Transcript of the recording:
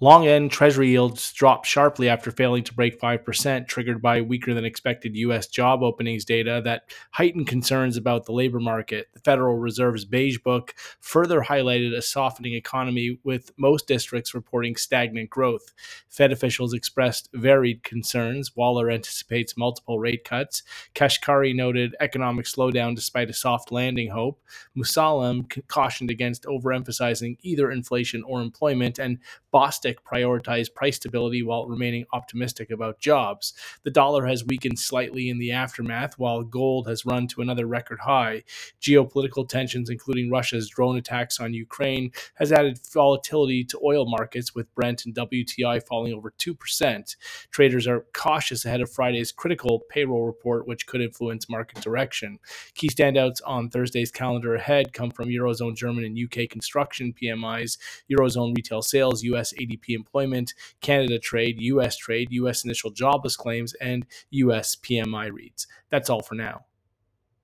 Long end Treasury yields dropped sharply after failing to break 5%, triggered by weaker than expected U.S. job openings data that heightened concerns about the labor market. The Federal Reserve's Beige Book further highlighted a softening economy, with most districts reporting stagnant growth. Fed officials expressed varied concerns. Waller anticipates multiple rate cuts. Kashkari noted economic slowdown despite a soft landing hope. Musalem cautioned against overemphasizing either inflation or employment, and Bostic prioritized price stability while remaining optimistic about jobs. The dollar has weakened slightly in the aftermath, while gold has run to another record high. Geopolitical tensions, including Russia's drone attacks on Ukraine, has added volatility to oil markets, with Brent and WTI falling over 2%. Traders are cautious ahead of Friday's critical payroll report, which could influence market direction. Key standouts on Thursday's calendar ahead come from Eurozone, German, and UK construction PMIs, Eurozone retail sales, US ADP employment, Canada trade, US initial jobless claims, and US PMI reads. That's all for now.